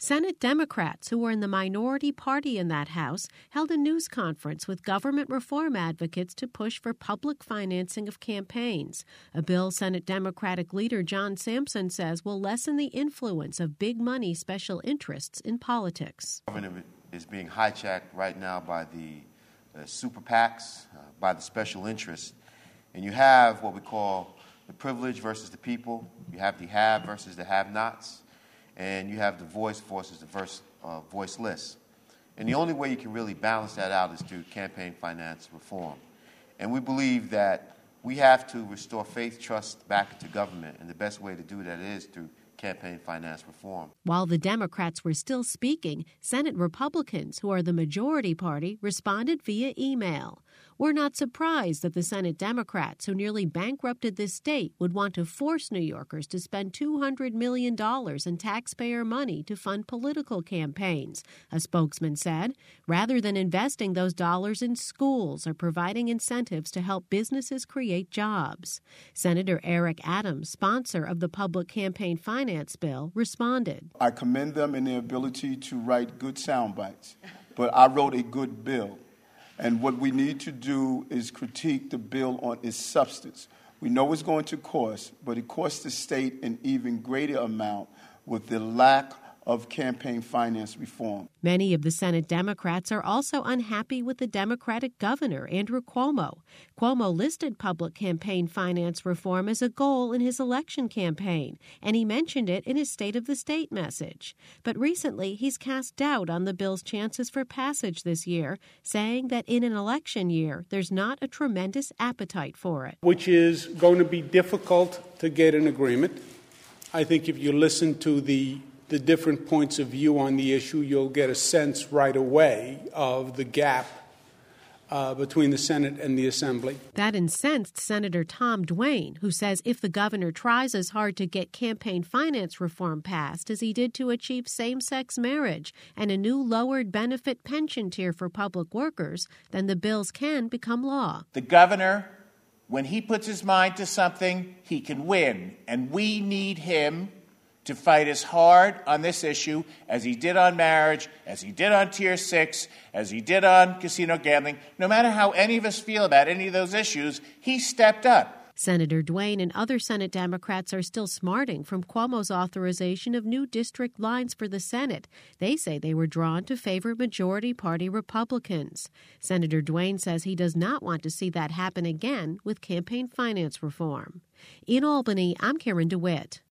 Senate Democrats, who were in the minority party in that House, held a news conference with government reform advocates to push for public financing of campaigns, a bill Senate Democratic leader John Sampson says will lessen the influence of big money special interests in politics. Government is being hijacked right now by the super PACs, by the special interests, and you have what we call the privilege versus the people. You have the have versus the have-nots. And you have the voice versus the voiceless. And the only way you can really balance that out is through campaign finance reform. And we believe that we have to restore faith, trust back into government, and the best way to do that is through campaign finance reform. While the Democrats were still speaking, Senate Republicans, who are the majority party, responded via email. We're not surprised that the Senate Democrats, who nearly bankrupted this state, would want to force New Yorkers to spend $200 million in taxpayer money to fund political campaigns, a spokesman said, rather than investing those dollars in schools or providing incentives to help businesses create jobs. Senator Eric Adams, sponsor of the public campaign finance bill, responded. I commend them in their ability to write good sound bites, but I wrote a good bill. And what we need to do is critique the bill on its substance. We know it's going to cost, but it costs the state an even greater amount with the lack of campaign finance reform. Many of the Senate Democrats are also unhappy with the Democratic governor, Andrew Cuomo. Cuomo listed public campaign finance reform as a goal in his election campaign, and he mentioned it in his State of the State message. But recently, he's cast doubt on the bill's chances for passage this year, saying that in an election year, there's not a tremendous appetite for it. Which is going to be difficult to get an agreement. I think if you listen to the different points of view on the issue, you'll get a sense right away of the gap between the Senate and the Assembly. That incensed Senator Tom Duane, who says if the governor tries as hard to get campaign finance reform passed as he did to achieve same-sex marriage and a new lowered benefit pension tier for public workers, then the bills can become law. The governor, when he puts his mind to something, he can win, and we need him to fight as hard on this issue as he did on marriage, as he did on Tier 6, as he did on casino gambling. No matter how any of us feel about any of those issues, he stepped up. Senator Duane and other Senate Democrats are still smarting from Cuomo's authorization of new district lines for the Senate. They say they were drawn to favor majority party Republicans. Senator Duane says he does not want to see that happen again with campaign finance reform. In Albany, I'm Karen DeWitt.